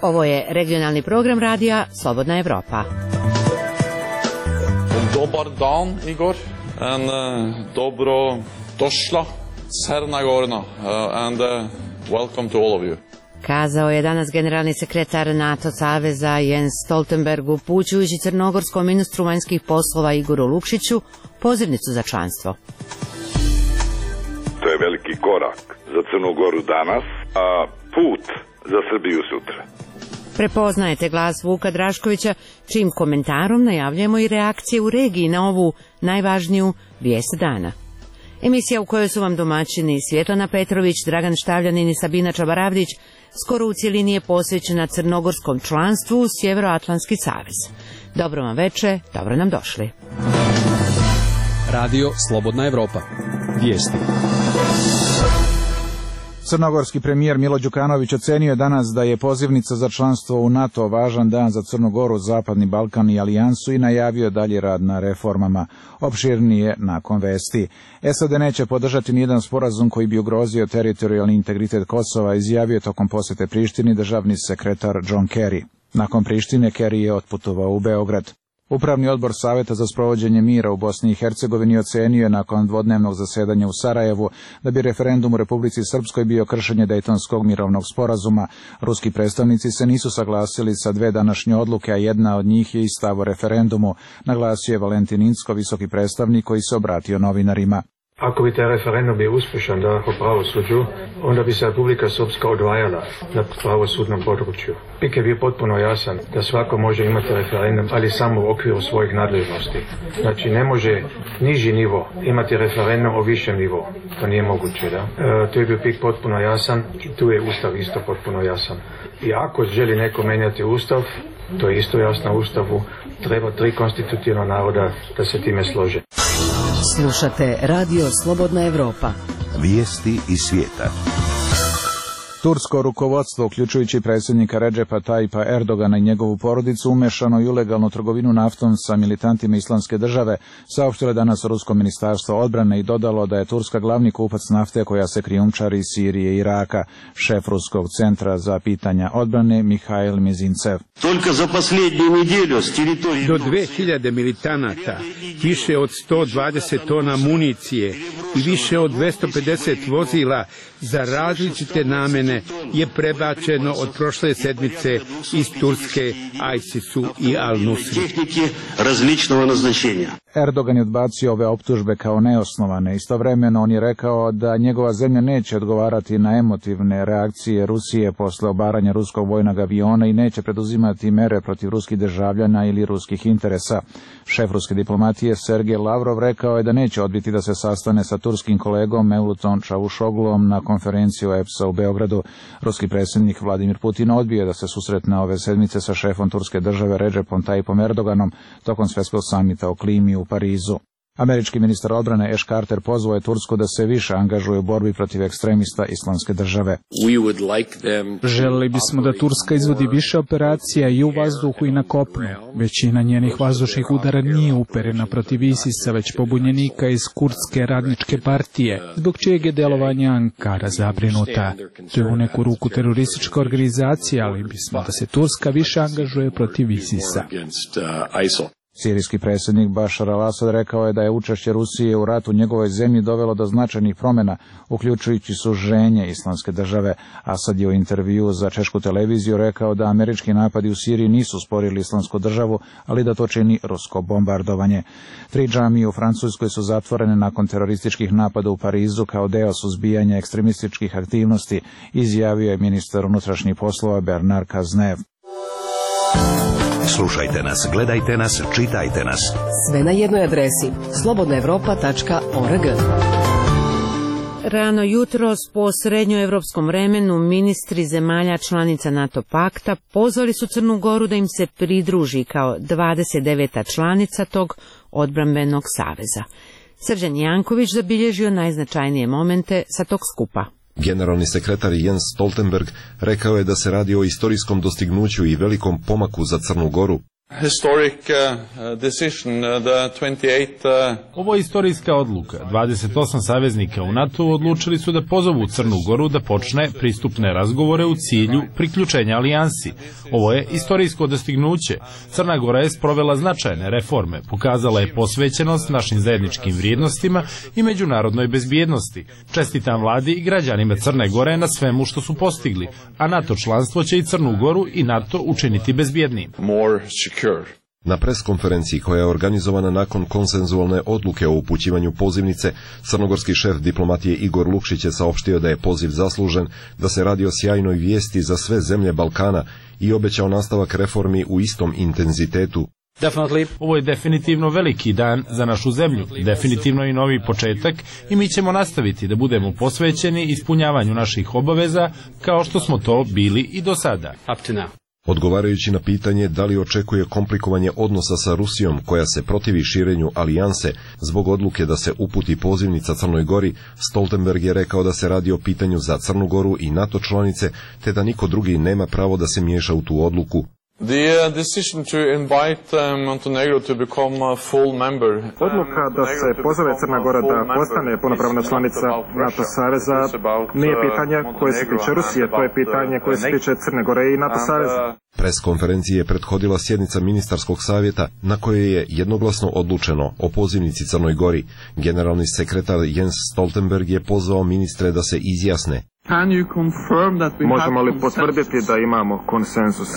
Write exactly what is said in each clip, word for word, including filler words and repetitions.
Ovo je regionalni program radija Slobodna Evropa. Dobar dan, Igor, and uh, dobro došla, Crna Gora, uh, and uh, welcome to all of you. Kazao je danas generalni sekretar NATO saveza Jens Stoltenberg upućujući crnogorskom ministru vanjskih poslova Igoru Lukšiću pozivnicu za članstvo. To je veliki korak za Crnu Goru danas, a put za Srbiju sutra. Prepoznajete glas Vuka Draškovića, čim komentarom najavljujemo i reakcije u regiji na ovu najvažniju vijest dana. Emisija u kojoj su vam domaćini Svjetlana Petrović, Dragan Štavljanin i Sabina Čabaravdić skoro u cjelini je posvećena crnogorskom članstvu u Sjevernoatlantski savez. Dobro vam veče, dobro nam došli. Radio Slobodna Evropa. Vijesti. Crnogorski premijer Milo Đukanović ocenio je danas da je pozivnica za članstvo u NATO važan dan za Crnu Goru, Zapadni Balkan i alijansu i najavio dalji rad na reformama. Opširnije nakon vesti. S A D neće podržati nijedan sporazum koji bi ugrozio teritorijalni integritet Kosova, izjavio tokom posjete Prištini državni sekretar John Kerry. Nakon Prištine Kerry je otputovao u Beograd. Upravni odbor Saveta za sprovođenje mira u Bosni i Hercegovini ocenio je nakon dvodnevnog zasedanja u Sarajevu da bi referendum u Republici Srpskoj bio kršenje Dejtonskog mirovnog sporazuma. Ruski predstavnici se nisu saglasili sa dve današnje odluke, a jedna od njih je i stav o referendumu, naglasio je Valentin Incko, visoki predstavnik koji se obratio novinarima. Ako bi taj referendum bio uspješan da po pravosuđu, onda bi se Republika Srpska odvajala na pravosudnom području. Pik je bio potpuno jasan da svako može imati referendum, ali samo u okviru svojih nadležnosti. Znači ne može niži nivo imati referendum o višem nivou. To nije moguće, da? E, tu je bio pik potpuno jasan i tu je Ustav isto potpuno jasan. I ako želi neko menjati Ustav, to je isto jasno u Ustavu, treba tri konstitutivna naroda da se time slože. Slušate Radio Slobodna Evropa. Vijesti iz svijeta. Tursko rukovodstvo, uključujući predsjednika Redžepa Tajpa Erdogana i njegovu porodicu, umešano u ilegalnu trgovinu naftom sa militantima Islamske države, saopštilo je danas Rusko ministarstvo odbrane i dodalo da je Turska glavni kupac nafte koja se krijumčari iz Sirije i Iraka. Šef Ruskog centra za pitanja odbrane Mihail Mizincev. Do dve hiljade militanata, više od sto dvadeset tona municije i više od dvjesto pedeset vozila za različite namene je prebačeno od prošle sedmice iz Turske ISIS-u i Al-Nusri. Erdogan je odbacio ove optužbe kao neosnovane. Istovremeno on je rekao da njegova zemlja neće odgovarati na emotivne reakcije Rusije posle obaranja ruskog vojnog aviona i neće preduzimati mere protiv ruskih državljana ili ruskih interesa. Šef ruske diplomatije Sergej Lavrov rekao je da neće odbiti da se sastane sa turskim kolegom Mevlutom Čavuşoglom na konferenciju E P S A u Beogradu. Ruski predsjednik Vladimir Putin odbio da se susretne ove sedmice sa šefom turske države Redžepom Tajipom Erdoganom tokom svjetskog samita o klimi u Parizu. Američki ministar odbrane Ash Carter pozvao je Tursku da se više angažuje u borbi protiv ekstremista Islamske države. Želeli bismo da Turska izvodi više operacija i u vazduhu i na kopnu. Većina njenih vazdušnih udara nije uperena protiv ISIS-a, već pobunjenika iz Kurdske radničke partije, zbog čijeg je delovanja Ankara zabrinuta. To je u neku ruku teroristička organizacija, ali bismo da se Turska više angažuje protiv ISIS-a. Sirijski predsjednik Bašar al-Asad rekao je da je učešće Rusije u ratu u njegovoj zemlji dovelo do značajnih promjena, uključujući suženje Islamske države. Asad je u intervjuu za češku televiziju rekao da američki napadi u Siriji nisu sporili Islamsku državu, ali da to čini rusko bombardovanje. Tri džamije u Francuskoj su zatvorene nakon terorističkih napada u Parizu kao deo suzbijanja ekstremističkih aktivnosti, izjavio je ministar unutrašnjih poslova Bernard Cazeneuve. Slušajte nas, gledajte nas, čitajte nas. Sve na jednoj adresi slobodna evropa tačka org. Rano jutros po srednjoevropskom vremenu ministri zemalja članica NATO pakta pozvali su Crnu Goru da im se pridruži kao dvadeset deveta članica tog odbrambenog saveza. Srđan Janković zabilježio najznačajnije momente sa tog skupa. Generalni sekretar Jens Stoltenberg rekao je da se radi o istorijskom dostignuću i velikom pomaku za Crnu Goru. Historic uh, decision, uh, the twenty-eight, uh... Ovo je istorijska odluka. dvadeset osam saveznika u NATO odlučili su da pozovu Crnu Goru da počne pristupne razgovore u cilju priključenja alijansi. Ovo je istorijsko dostignuće. Crna Gora je sprovela značajne reforme, pokazala je posvećenost našim zajedničkim vrijednostima i međunarodnoj bezbjednosti. Čestitam vladi i građanima Crne Gore na svemu što su postigli, a NATO članstvo će i Crnu Goru i NATO učiniti bezbjednim. Na preskonferenciji koja je organizovana nakon konsenzualne odluke o upućivanju pozivnice, crnogorski šef diplomatije Igor Lukšić je saopštio da je poziv zaslužen, da se radi o sjajnoj vijesti za sve zemlje Balkana i obećao nastavak reformi u istom intenzitetu. Definitely. Ovo je definitivno veliki dan za našu zemlju, definitivno i novi početak i mi ćemo nastaviti da budemo posvećeni ispunjavanju naših obaveza kao što smo to bili i do sada. Up to now. Odgovarajući na pitanje da li očekuje komplikovanje odnosa sa Rusijom koja se protivi širenju alijanse zbog odluke da se uputi pozivnica Crnoj Gori, Stoltenberg je rekao da se radi o pitanju za Crnu Goru i NATO članice, te da niko drugi nema pravo da se miješa u tu odluku. The decision to invite Montenegro to become a full member. Odluka da se pozove Crna Gora da postane punopravna članica NATO saveza nije pitanje koje se tiče Rusije, to je pitanje koje se tiče Crne Gore i NATO saveza. Preskonferenciji je prethodila sjednica ministarskog savjeta na kojoj je jednoglasno odlučeno o pozivnici Crnoj Gori. Generalni sekretar Jens Stoltenberg je pozvao ministre da se izjasne. Možemo li potvrditi da imamo konsenzus?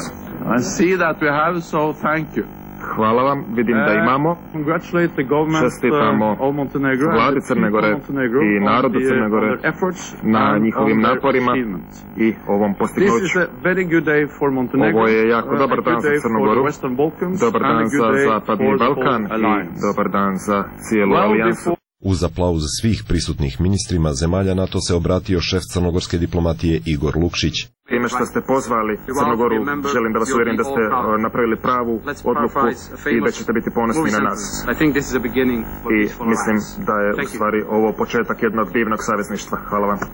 Hvala vam, vidim da imamo. Čestitamo vladi Crne Gore i narodu Crne Gore na njihovim naporima i ovom postignuću. Ovo je jako dobar dan za Crnu Goru, dobar dan za Zapadni Balkan i dobar dan za cijelu alijansu. Uz aplauz svih prisutnih ministrima zemalja NATO se obratio šef crnogorske diplomatije Igor Lukšić. Time što ste pozvali Crnu Goru, želim da vas uvjerim da ste napravili pravu odluku i da ćete biti ponosni na nas. I mislim da je u stvari ovo početak jednog divnog savezništva. Hvala vam.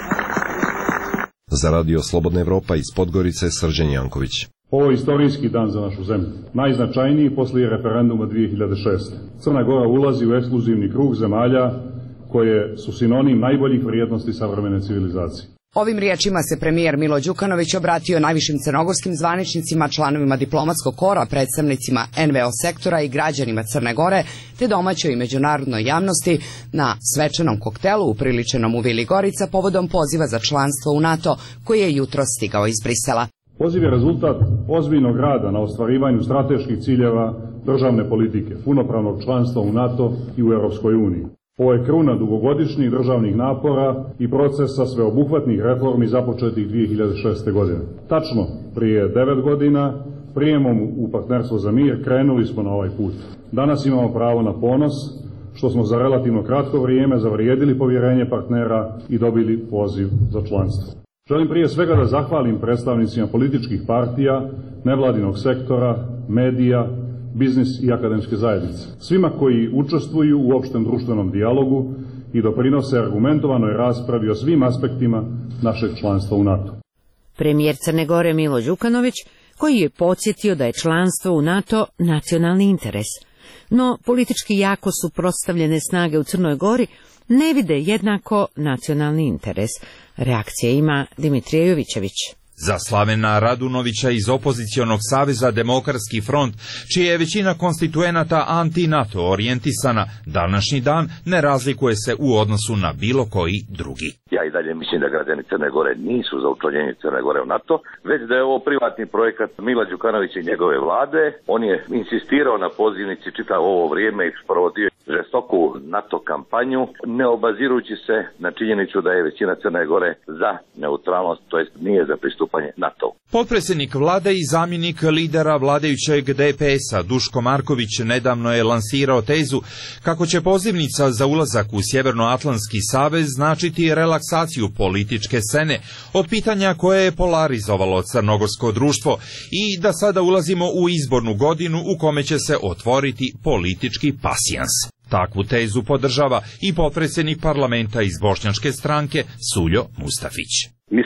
Za radio Slobodna Evropa iz Podgorice, Srđan Janković. Ovo je istorijski dan za našu zemlju, najznačajniji poslije referenduma dvije hiljade šeste. Crna Gora ulazi u ekskluzivni krug zemalja koje su sinonim najboljih vrijednosti savremene civilizacije. Ovim riječima se premijer Milo Đukanović obratio najvišim crnogorskim zvaničnicima, članovima diplomatskog kora, predstavnicima en ve o sektora i građanima Crne Gore, te domaćoj i međunarodnoj javnosti na svečanom koktelu upriličenom u Vili Gorica povodom poziva za članstvo u NATO koji je jutros stigao iz Brisela. Poziv je rezultat ozbiljnog rada na ostvarivanju strateških ciljeva državne politike, punopravnog članstva u NATO i u Europskoj uniji. Ovo je kruna dugogodišnjih državnih napora i procesa sveobuhvatnih reformi započetih dvije hiljade šeste. godine. Tačno prije devet godina, prijemom u Partnerstvo za mir, krenuli smo na ovaj put. Danas imamo pravo na ponos, što smo za relativno kratko vrijeme zavrijedili povjerenje partnera i dobili poziv za članstvo. Želim prije svega da zahvalim predstavnicima političkih partija, nevladinog sektora, medija, biznis i akademske zajednice. Svima koji učestvuju u opštem društvenom dijalogu i doprinose argumentovanoj raspravi o svim aspektima našeg članstva u NATO. Premijer Crne Gore Milo Đukanović, koji je podsjetio da je članstvo u NATO nacionalni interes. No, politički jako suprotstavljene snage u Crnoj Gori ne vide jednako nacionalni interes. Reakcije ima Dimitrije Jovićević. Za Slavena Radunovića iz opozicionog saveza Demokratski front, čija je većina konstituenata anti-NATO orijentisana, današnji dan ne razlikuje se u odnosu na bilo koji drugi. Ja i dalje mislim da građani Crne Gore nisu za učlanjenje Crne Gore u NATO, već da je ovo privatni projekat Mila Đukanovića i njegove vlade. On je insistirao na pozivnici čitavo ovo vrijeme i sprovodio žestoku NATO kampanju, ne obazirujući se na činjenicu da je većina Crne Gore za neutralnost, to jest nije za pristupanje NATO. Potpredsjednik vlade i zamjenik lidera vladajućeg de pe es-a Duško Marković nedavno je lansirao tezu kako će pozivnica za ulazak u Sjevernoatlantski savez značiti relaksaciju političke scene od pitanja koje je polarizovalo crnogorsko društvo i da sada ulazimo u izbornu godinu u kome će se otvoriti politički pasijans. Takvu tezu podržava i potpredsjednik parlamenta iz bošnjačke stranke Suljo Mustafić. Mislimo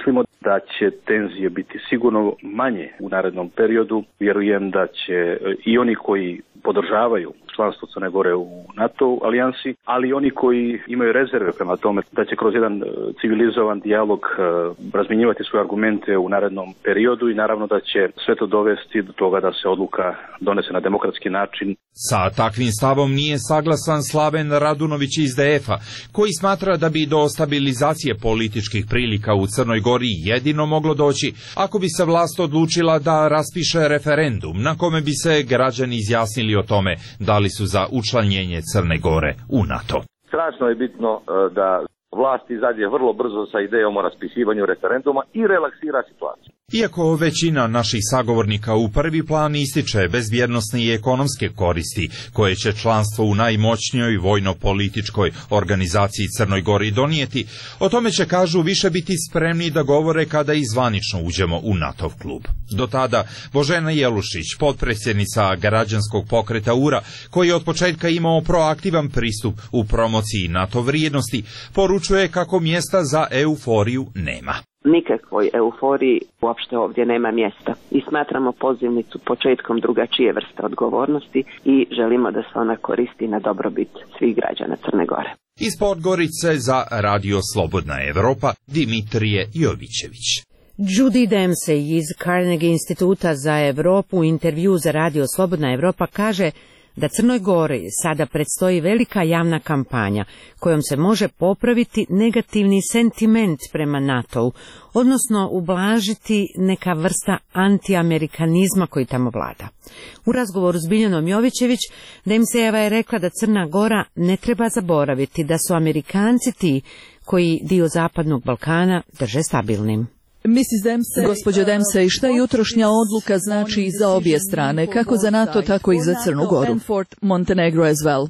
da će tenzije biti sigurno manje u narednom periodu. Vjerujem da će i oni koji podržavaju članstvo Crne Gore u NATO alijansi, ali oni koji imaju rezerve prema tome da će kroz jedan civilizovan dijalog razmjenjivati svoje argumente u narednom periodu i naravno da će sve to dovesti do toga da se odluka donese na demokratski način. Sa takvim stavom nije saglasan Slaven Radunović iz D F-a, koji smatra da bi do stabilizacije političkih prilika u Crnoj Gori jedino moglo doći ako bi se vlast odlučila da raspiše referendum na kome bi se građani izjasnili o tome da li su za učlanjenje Crne Gore u NATO. Strašno je bitno da vlast izađe vrlo brzo sa idejom o raspisivanju referenduma i relaksira situaciju. Iako većina naših sagovornika u prvi plan ističe bezbjednosne i ekonomske koristi koje će članstvo u najmoćnijoj vojno-političkoj organizaciji Crnoj Gori donijeti, o tome će, kažu, više biti spremni da govore kada i zvanično uđemo u NATO klub. Do tada Božena Jelušić, potpredsjednica građanskog pokreta U R A, koji je od početka imao proaktivan pristup u promociji NATO vrijednosti, poručuje kako mjesta za euforiju nema. Nikakvoj euforiji uopšte ovdje nema mjesta i smatramo pozivnicu početkom drugačije vrste odgovornosti i želimo da se ona koristi na dobrobit svih građana Crne Gore. Iz Podgorice za Radio Slobodna Evropa, Dimitrije Jovićević. Judy Dempsey iz Carnegie instituta za Evropu u intervju za Radio Slobodna Evropa kaže da Crnoj Gori sada predstoji velika javna kampanja kojom se može popraviti negativni sentiment prema NATO-u, odnosno ublažiti neka vrsta antiamerikanizma koji tamo vlada. U razgovoru s Biljanom Jovićević, Dempseyjeva je rekla da Crna Gora ne treba zaboraviti da su Amerikanci ti koji dio Zapadnog Balkana drže stabilnim. Missis Dempsey, gospođo Dempsey, šta jutrošnja odluka znači za obje strane, kako za NATO, tako i za Crnu Goru? Montenegro as well.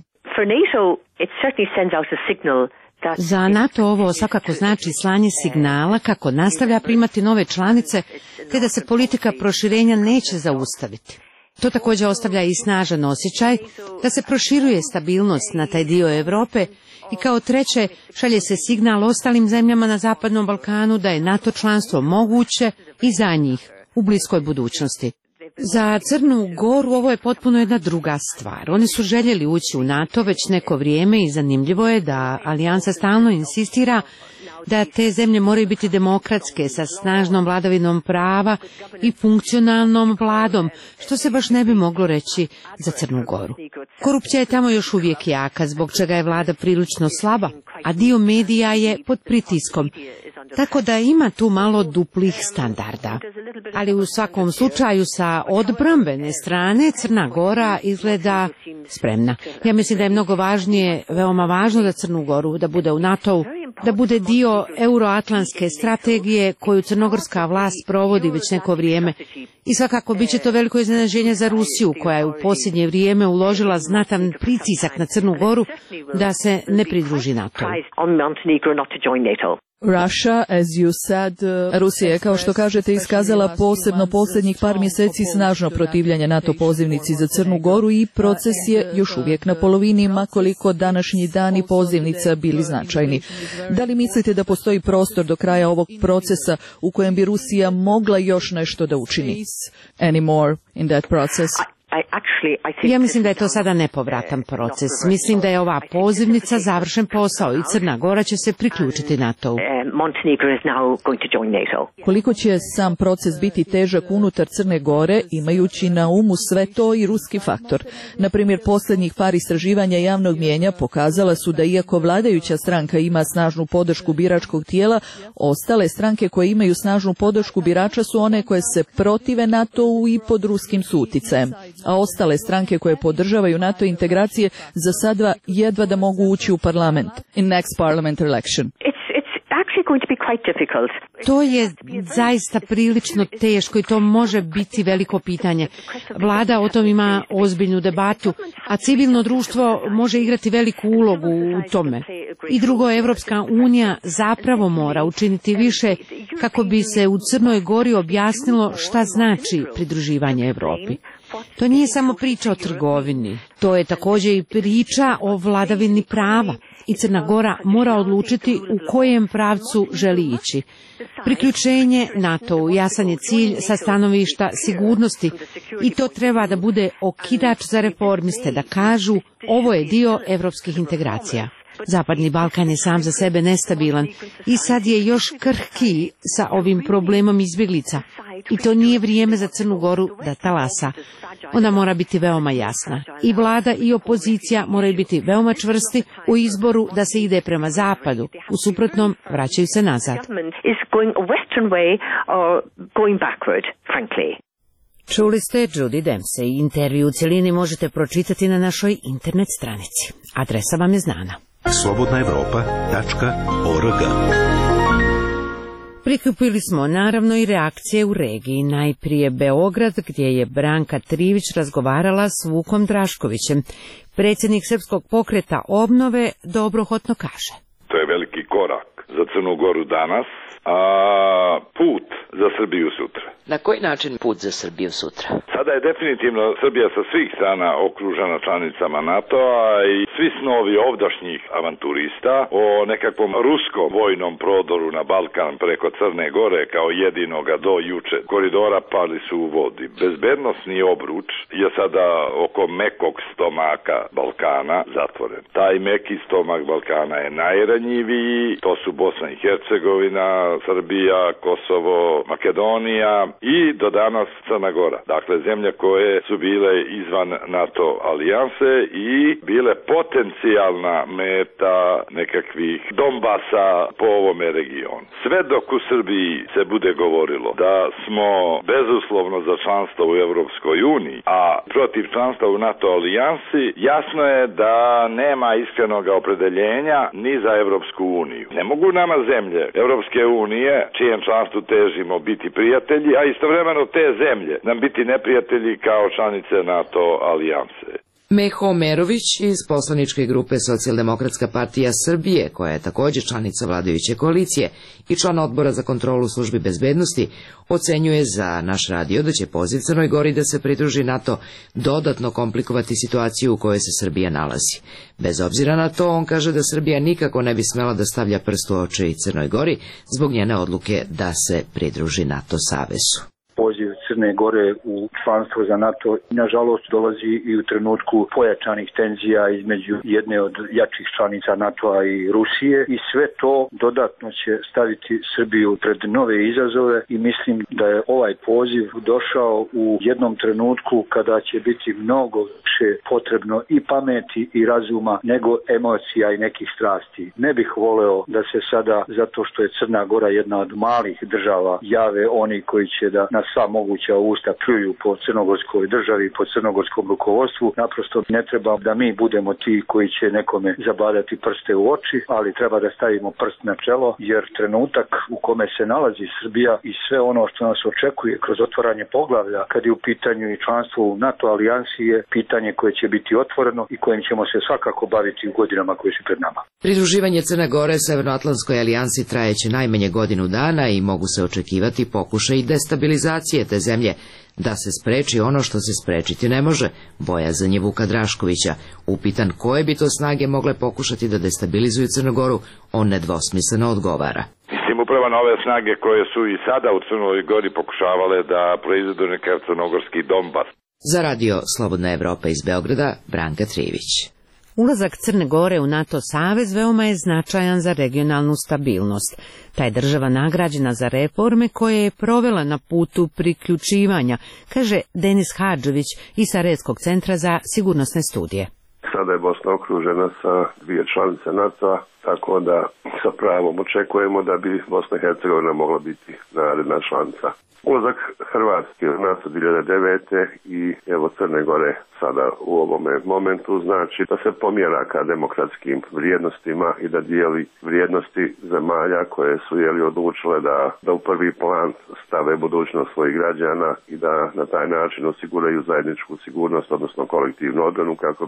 Za NATO ovo svakako znači slanje signala kako nastavlja primati nove članice, te da se politika proširenja neće zaustaviti. To također ostavlja i snažan osjećaj da se proširuje stabilnost na taj dio Europe i kao treće šalje se signal ostalim zemljama na Zapadnom Balkanu da je NATO članstvo moguće i za njih u bliskoj budućnosti. Za Crnu Goru ovo je potpuno jedna druga stvar. Oni su željeli ući u NATO već neko vrijeme i zanimljivo je da alijansa stalno insistira da te zemlje moraju biti demokratske sa snažnom vladavinom prava i funkcionalnom vladom, što se baš ne bi moglo reći za Crnu Goru. Korupcija je tamo još uvijek jaka, zbog čega je vlada prilično slaba, a dio medija je pod pritiskom, tako da ima tu malo duplih standarda. Ali u svakom slučaju sa odbrambene strane Crna Gora izgleda spremna. Ja mislim da je mnogo važnije, veoma važno za Crnu Goru da bude u NATO-u, da bude dio euroatlantske strategije koju crnogorska vlast provodi već neko vrijeme. I svakako bit će to veliko iznenađenje za Rusiju, koja je u posljednje vrijeme uložila znatan pritisak na Crnu Goru da se ne pridruži NATO-u. Russia, as you said, uh, Rusija je, kao što kažete, iskazala posebno posljednjih par mjeseci snažno protivljanje NATO pozivnici za Crnu Goru i proces je još uvijek na polovini, makoliko današnji dani pozivnica bili značajni. Da li mislite da postoji prostor do kraja ovog procesa u kojem bi Rusija mogla još nešto da učini? Any more in that process? Ja mislim da je to sada nepovratan proces. Mislim da je ova pozivnica završen posao i Crna Gora će se priključiti NATO-u. Koliko će sam proces biti težak unutar Crne Gore, imajući na umu sve to i ruski faktor? Na primjer, posljednjih par istraživanja javnog mijenja pokazala su da iako vladajuća stranka ima snažnu podršku biračkog tijela, ostale stranke koje imaju snažnu podršku birača su one koje se protive NATO-u i pod ruskim uticajem, a ostale stranke koje podržavaju NATO integracije za sada jedva da mogu ući u parlament. In next parliament election. To je zaista prilično teško i to može biti veliko pitanje. Vlada o tom ima ozbiljnu debatu, a civilno društvo može igrati veliku ulogu u tome. I drugo, Evropska unija zapravo mora učiniti više kako bi se u Crnoj Gori objasnilo šta znači pridruživanje Europi. To nije samo priča o trgovini, to je također i priča o vladavini prava. I Crna Gora mora odlučiti u kojem pravcu želi ići. Priključenje NATO-u jasan je cilj sa stanovišta sigurnosti i to treba da bude okidač za reformiste da kažu ovo je dio evropskih integracija. Zapadni Balkan je sam za sebe nestabilan i sad je još krhkiji sa ovim problemom izbjeglica. I to nije vrijeme za Crnu Goru da talasa. Ona mora biti veoma jasna. I vlada i opozicija moraju biti veoma čvrsti u izboru da se ide prema zapadu. U suprotnom, vraćaju se nazad. Čuli ste Judy Dempsey. Intervju u cjelini možete pročitati na našoj internet stranici. Adresa vam je znana. slobodna evropa tačka org. Prikupili smo naravno i reakcije u regiji. Najprije Beograd, gdje je Branka Trivić razgovarala s Vukom Draškovićem. Predsjednik Srpskog pokreta obnove dobrohotno kaže. To je veliki korak za Crnu Goru danas, a put za Srbiju sutra. Na koji način put za Srbiju sutra? Sada je definitivno Srbija sa svih strana okružena članicama NATO-a i svi snovi ovdašnjih avanturista o nekakvom ruskom vojnom prodoru na Balkan preko Crne Gore kao jedinoga do juče koridora pali su u vodi. Bezbednosni obruč je sada oko mekog stomaka Balkana zatvoren. Taj meki stomak Balkana je najranjiviji, to su Bosna i Hercegovina, Srbija, Kosovo, Makedonija i do danas Crna Gora. Dakle, zemlje koje su bile izvan NATO alijanse i bile potencijalna meta nekakvih Donbasa po ovome regionu. Sve dok u Srbiji se bude govorilo da smo bezuslovno za članstvo u Evropskoj uniji, a protiv članstva u NATO alijansi, jasno je da nema iskrenog opredeljenja ni za Evropsku uniju. Ne mogu nama zemlje Evropske unije, čijem članstvu težimo, biti prijatelji, a istovremeno te zemlje nam biti neprijatelji kao članice NATO alijanse. Meho Merović iz poslaničke grupe Socijaldemokratska partija Srbije, koja je također članica vladajuće koalicije i član odbora za kontrolu službi bezbednosti, ocenjuje za naš radio da će poziv Crnoj Gori da se pridruži NATO dodatno komplikovati situaciju u kojoj se Srbija nalazi. Bez obzira na to, on kaže da Srbija nikako ne bi smela da stavlja prst u oči i Crnoj Gori zbog njene odluke da se pridruži NATO savezu. Poziv Crne Gore u članstvo za NATO nažalost dolazi i u trenutku pojačanih tenzija između jedne od jačih članica NATO-a i Rusije i sve to dodatno će staviti Srbiju pred nove izazove i mislim da je ovaj poziv došao u jednom trenutku kada će biti mnogo više potrebno i pameti i razuma nego emocija i nekih strasti. Ne bih voleo da se sada, zato što je Crna Gora jedna od malih država, jave oni koji će da nas sva moguća usta pljuju po crnogorskoj državi i po crnogorskom rukovodstvu. Naprosto ne treba da mi budemo ti koji će nekome zabadati prste u oči, ali treba da stavimo prst na čelo, jer trenutak u kome se nalazi Srbija i sve ono što nas očekuje kroz otvaranje poglavlja, kad je u pitanju i članstvo u NATO alijansi, je pitanje koje će biti otvoreno i kojim ćemo se svakako baviti u godinama koje su pred nama. Pridruživanje Crne Gore Severnoatlantskoj alijansi trajeće najmanje godinu dana i mogu se očekivati pokušaj destabilizacije te zemlje, da se spreči ono što se sprečiti ne može, bojazan je Vuka Draškovića. Upitan koje bi to snage mogle pokušati da destabilizuju Crnu Goru, on nedvosmisleno odgovara. Mislim upravo na ove snage koje su i sada u Crnoj Gori pokušavale da proizvedu nekav crnogorski Donbas. Za radio Slobodna Evropa iz Beograda, Branka Trivić. Ulazak Crne Gore u NATO savez veoma je značajan za regionalnu stabilnost. Ta je država nagrađena za reforme koje je provela na putu priključivanja, kaže Denis Hadžović iz Sarajevskog centra za sigurnosne studije. Sada je Bosna okružena sa dvije članice NATO-a, tako da sa pravom očekujemo da bi Bosna i Hercegovina mogla biti naredna članica. Ulazak Hrvatske u NATO dvije hiljade devete i evo Crne Gore sada u ovome momentu znači da se pomjera ka demokratskim vrijednostima i da dijeli vrijednosti zemalja koje su jeli odlučile da, da u prvi plan stave budućnost svojih građana i da na taj način osiguraju zajedničku sigurnost, odnosno kolektivnu odbranu kako bi mogli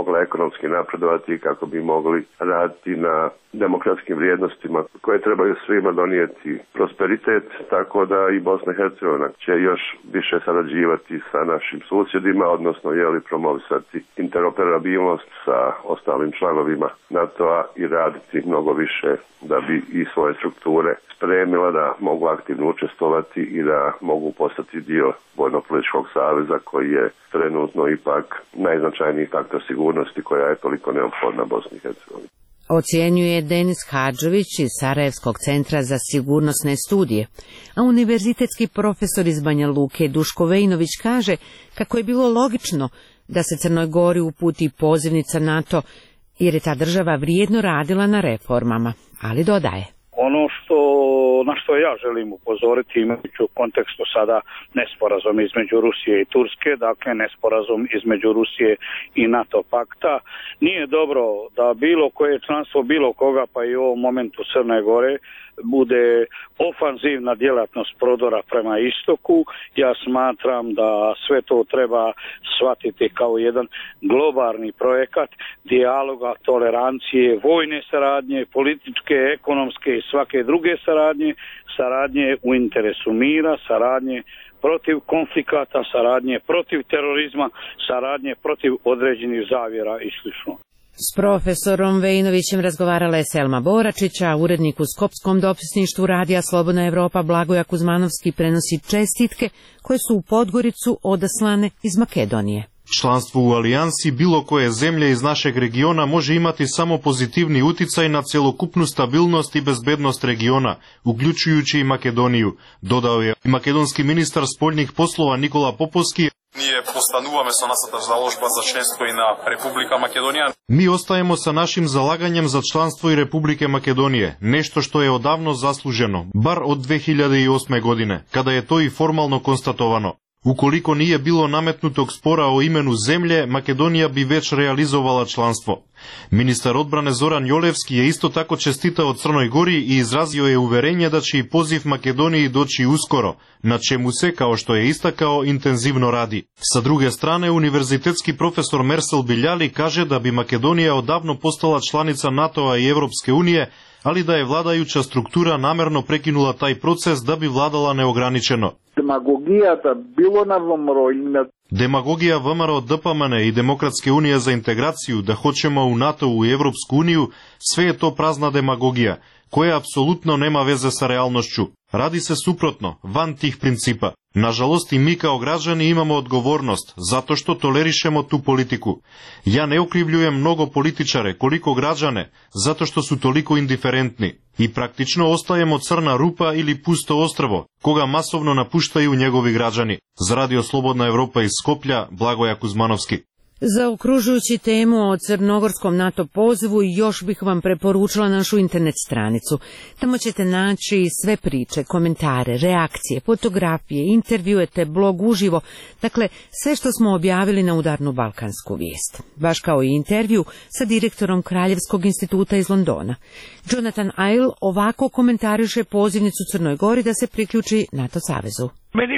mogle ekonomski napredovati, kako bi mogli raditi na demokratskim vrijednostima koje trebaju svima donijeti prosperitet, tako da i Bosna i Hercegovina će još više sarađivati sa našim susjedima, odnosno jeli promovisati interoperabilnost sa ostalim članovima NATO-a i raditi mnogo više da bi i svoje strukture spremila da mogu aktivno učestvovati i da mogu postati dio vojno-političkog saveza koji je trenutno ipak najznačajniji faktor sigurnosti koja je toliko neophodna Bosni i Hercegovini. Ocjenjuje Denis Hadžović iz Sarajevskog centra za sigurnosne studije, a univerzitetski profesor iz Banja Luke Duško Vejnović kaže kako je bilo logično da se Crnoj Gori uputi pozivnica NATO, jer je ta država vrijedno radila na reformama, ali dodaje. Ono što, na što ja želim upozoriti, imajući u kontekstu sada nesporazum između Rusije i Turske, dakle nesporazum između Rusije i NATO pakta, nije dobro da bilo koje članstvo bilo koga, pa i u ovom momentu Crne Gore, bude ofanzivna djelatnost prodora prema istoku. Ja smatram da sve to treba shvatiti kao jedan globalni projekat dijaloga, tolerancije, vojne saradnje, političke, ekonomske i svake druge saradnje, saradnje u interesu mira, saradnje protiv konflikata, saradnje protiv terorizma, saradnje protiv određenih zavjera i slično. S profesorom Vejnovićem razgovarala je Selma Boračić, a urednik u Skopskom dopisništvu Radija Slobodna Evropa Blagoja Kuzmanovski prenosi čestitke koje su u Podgoricu odaslane iz Makedonije. Članstvo u alijansi bilo koje zemlje iz našeg regiona može imati samo pozitivni uticaj na celokupnu stabilnost i bezbednost regiona, uključujući i Makedoniju, dodao je makedonski ministar spoljnih poslova Nikola Popovski. Ние постануваме со нашата заложба за членство и на Република Македонија. Mi ostajemo sa našim zalaganjem za članstvo i Republike Makedonije, nešto što je odavno zasluženo, bar od dve hiljade osme. godine, kada je to i formalno konstatovano. Ukoliko nije bilo nametnutog spora o imenu zemlje, Makedonija bi već realizovala članstvo. Ministar odbrane Zoran Jolevski je isto tako čestitao Crnoj Gori i izrazio je uverenje da će i poziv Makedoniji doći uskoro, na čemu se, kao što je istakao, intenzivno radi. Sa druge strane, univerzitetski profesor Mersel Biljali kaže da bi Makedonija odavno postala članica NATO-a i Evropske unije, ali da je vladajuća struktura namerno prekinula taj proces da bi vladala neograničeno. Демагогијата било на ВМРО или на Demagogija V M R O D P M N i Demokratske unije za integraciju da hoćemo u NATO i Evropsku uniju, sve je to prazna demagogija, koja apsolutno nema veze sa realnošću. Radi se suprotno, van tih principa. Nažalost i mi kao građani imamo odgovornost, zato što tolerišemo tu politiku. Ja ne okrivljujem mnogo političare, koliko građane, zato što su toliko indiferentni. I praktično ostajemo crna rupa ili pusto ostrvo, koga masovno napuštaju njegovi građani. Za Radio Slobodna Evropa iz Skoplja, Blagoja Kuzmanovski. Zaokružujući temu o crnogorskom NATO pozivu, još bih vam preporučila našu internet stranicu. Tamo ćete naći sve priče, komentare, reakcije, fotografije, intervjue te blog uživo, dakle sve što smo objavili na Udarnu balkansku vijest. Baš kao i intervju sa direktorom Kraljevskog instituta iz Londona. Jonathan Isle ovako komentariše pozivnicu Crnoj Gori da se priključi NATO savezu.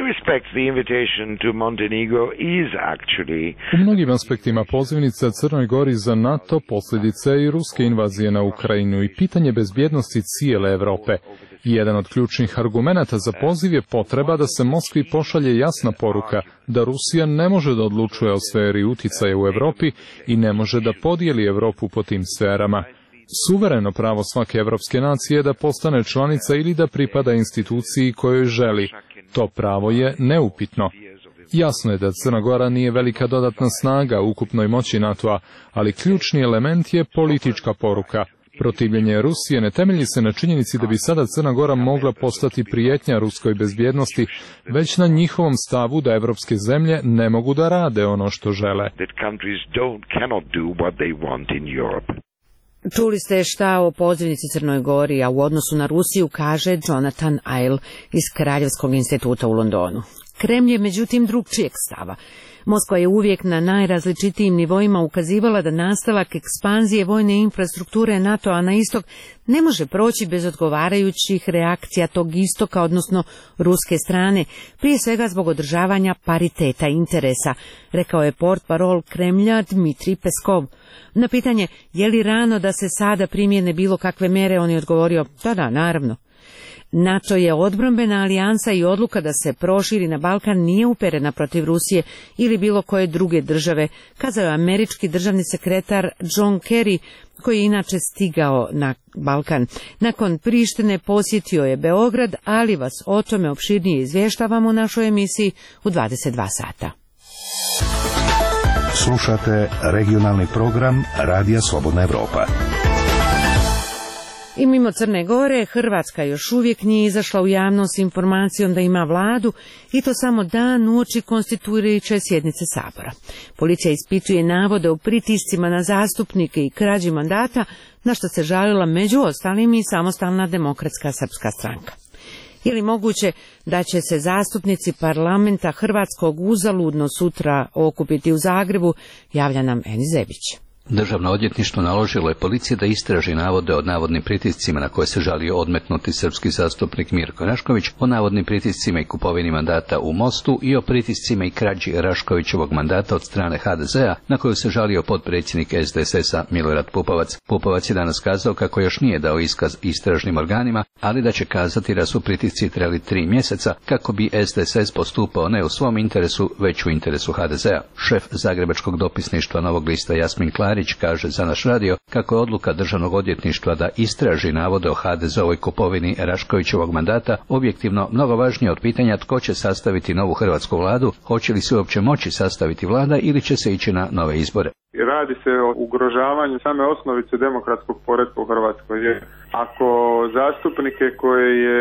U mnogim aspektima pozivnica Crnoj Gori za NATO posljedica je i ruske invazije na Ukrajinu i pitanje bezbjednosti cijele Europe. Jedan od ključnih argumenata za poziv je potreba da se Moskvi pošalje jasna poruka da Rusija ne može da odlučuje o sferi uticaja u Europi i ne može da podijeli Europu po tim sferama. Suvereno pravo svake evropske nacije je da postane članica ili da pripada instituciji kojoj želi. To pravo je neupitno. Jasno je da Crna Gora nije velika dodatna snaga u ukupnoj moći NATO-a, ali ključni element je politička poruka. Protivljenje Rusije ne temelji se na činjenici da bi sada Crna Gora mogla postati prijetnja ruskoj bezbjednosti, već na njihovom stavu da evropske zemlje ne mogu da rade ono što žele. Čuli ste šta o pozivnici Crnoj Gori, a u odnosu na Rusiju kaže Jonathan Isle iz Kraljevskog instituta u Londonu. Kremlj je međutim drugčijeg stava. Moskva je uvijek na najrazličitijim nivoima ukazivala da nastavak ekspanzije vojne infrastrukture NATO-a na istok ne može proći bez odgovarajućih reakcija tog istoka, odnosno ruske strane, prije svega zbog održavanja pariteta interesa, rekao je portparol Kremlja Dmitrij Peskov. Na pitanje je li rano da se sada primjene bilo kakve mjere, on je odgovorio da, da, naravno. NATO je odbrambena alijansa i odluka da se proširi na Balkan nije uperena protiv Rusije ili bilo koje druge države, kazao je američki državni sekretar John Kerry, koji je inače stigao na Balkan. Nakon Prištine posjetio je Beograd, ali vas o tome opširnije izvještavamo u našoj emisiji u dvadeset dva sata. Slušate regionalni program Radija Slobodna Evropa. I mimo Crne Gore, Hrvatska još uvijek nije izašla u javnost s informacijom da ima vladu, i to samo dan uoči konstituirajuće sjednice Sabora. Policija ispituje navode o pritiscima na zastupnike i krađi mandata, na što se žalila među ostalim i Samostalna demokratska srpska stranka. Je li moguće da će se zastupnici parlamenta hrvatskog uzaludno sutra okupiti u Zagrebu, javlja nam Eni Zebić. Državno odvjetništvo naložilo je policiji da istraži navode o navodnim pritiscima na koje se žalio odmetnuti srpski zastupnik Mirko Rašković, o navodnim pritiscima i kupovini mandata u Mostu i o pritiscima i krađi Raškovićevog mandata od strane ha de zea na koju se žalio potpredsjednik es de es es-a Milorad Pupovac. Pupovac je danas kazao kako još nije dao iskaz istražnim organima, ali da će kazati da su pritisci trajali tri mjeseca kako bi es de es es postupao ne u svom interesu, već u interesu ha de zea. Šef zagrebačkog dopisništva Novog lista Jasmin Klarić kaže za naš radio kako je odluka državnog odvjetništva da istraži navode o ha de zeovoj kupovini Raškovićevog mandata objektivno mnogo važnije od pitanja tko će sastaviti novu hrvatsku vladu, hoće li se uopće moći sastaviti vlada ili će se ići na nove izbore. Radi se o ugrožavanju same osnovice demokratskog poretka u Hrvatskoj. Ako zastupnike koje je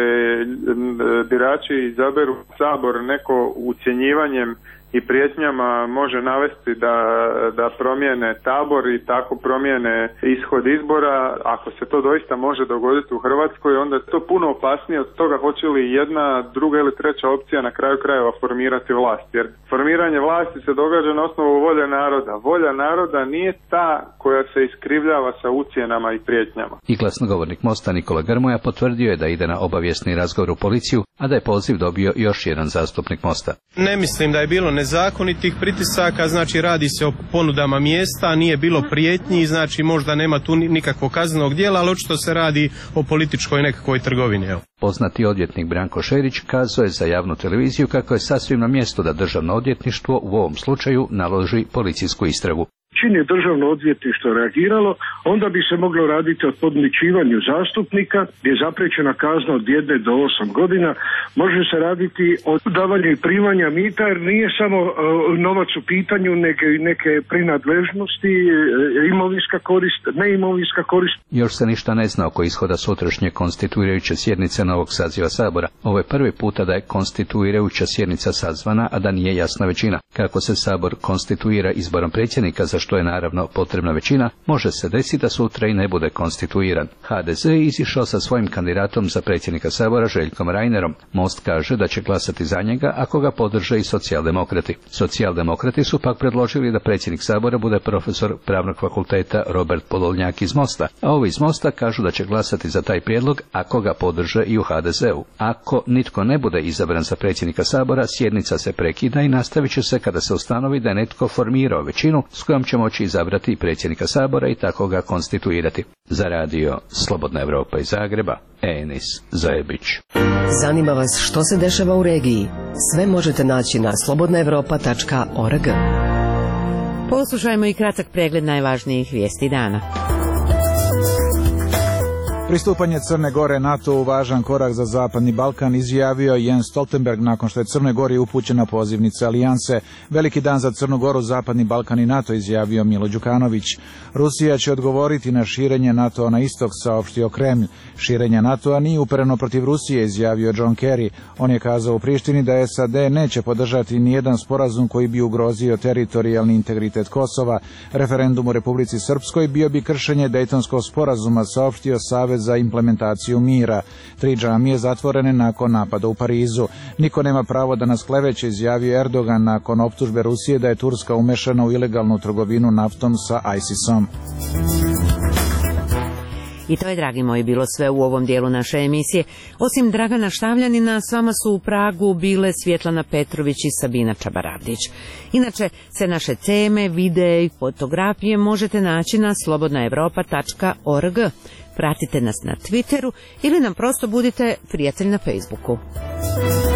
birači izaberu u Sabor neko ucjenjivanjem i prijetnjama može navesti da, da promijene tabor i tako promijene ishod izbora, ako se to doista može dogoditi u Hrvatskoj, onda je to puno opasnije od toga hoće li jedna, druga ili treća opcija na kraju krajeva formirati vlast. Jer formiranje vlasti se događa na osnovu volje naroda. Volja naroda nije ta koja se iskrivljava sa ucjenama i prijetnjama. I glasnogovornik Mosta Nikola Grmoja potvrdio je da ide na obavijesni razgovor u policiju, a da je poziv dobio još jedan zastupnik Mosta. Ne mislim da je bilo nezakonitih pritisaka, znači radi se o ponudama mjesta, nije bilo prijetnji, znači možda nema tu nikakvog kaznenog djela, ali očito se radi o političkoj nekakvoj trgovini. Evo. Poznati odvjetnik Branko Šerić kazao je za javnu televiziju kako je sasvim na mjestu da državno odvjetništvo u ovom slučaju naloži policijsku istragu. Čim je državno odvjetništvo reagiralo, onda bi se moglo raditi o podmićivanju zastupnika, gdje je zapriječena kazna od jedne do osam godina. Može se raditi o davanju i primanja mita, jer nije samo uh, novac u pitanju, neke, neke prinadležnosti, imovinska korist, neimovinska korist. Još se ništa ne zna oko ishoda sutrašnje konstituirajuće sjednice novog saziva Sabora. Ovo je prvi puta da je konstituirajuća sjednica sazvana, a da nije jasna većina. Kako se Sabor konstituira izborom predsjednika, za što je naravno potrebna većina, može se desiti da sutra i ne bude konstituiran. ha de ze je izišao sa svojim kandidatom za predsjednika Sabora Željkom Reinerom. Most kaže da će glasati za njega ako ga podrže i socijaldemokrati. Socijaldemokrati su pak predložili da predsjednik Sabora bude profesor pravnog fakulteta Robert Podolnjak iz Mosta, a ovi iz Mosta kažu da će glasati za taj prijedlog ako ga podrže i u ha de zeu. Ako nitko ne bude izabran za predsjednika Sabora, sjednica se prekida i nastavit će se kada se ustanovi da je netko formirao većinu s kojom će moći izabrati predsjednika Sabora i tako ga konstituirati. Za radio Slobodna Evropa iz Zagreba, Enis Zajebić. Zanima vas što se dešava u regiji? Sve možete naći na slobodna evropa tačka org. Poslušajmo i kratak pregled najvažnijih vijesti dana. Pristupanje Crne Gore NATO-u važan korak za Zapadni Balkan, izjavio Jens Stoltenberg nakon što je Crnoj Gori upućena pozivnica alijanse. Veliki dan za Crnu Goru, Zapadni Balkan i NATO, izjavio Milo Đukanović. Rusija će odgovoriti na širenje NATO-a na istok, saopštio Kremlj. Širenje NATO-a nije upereno protiv Rusije, izjavio John Kerry. On je kazao u Prištini da es a de neće podržati nijedan sporazum koji bi ugrozio teritorijalni integritet Kosova. Referendum u Republici Srpskoj bio bi kršenje Dejtonskog sporazuma, saopštio Savez Savez za implementaciju mira. Tri džamije zatvorene nakon napada u Parizu. Niko nema pravo da nas kleveće, izjavio Erdogan nakon optužbe Rusije da je Turska umešana u ilegalnu trgovinu naftom sa ISIS-om. I to je, dragi moji, bilo sve u ovom dijelu naše emisije. Osim Dragana Štavljanina, s vama su u Pragu bile Svjetlana Petrović i Sabina Čabaravdić. Inače, sve naše teme, videe i fotografije možete naći na slobodna evropa tačka org. Pratite nas na Twitteru ili nam prosto budite prijatelj na Facebooku.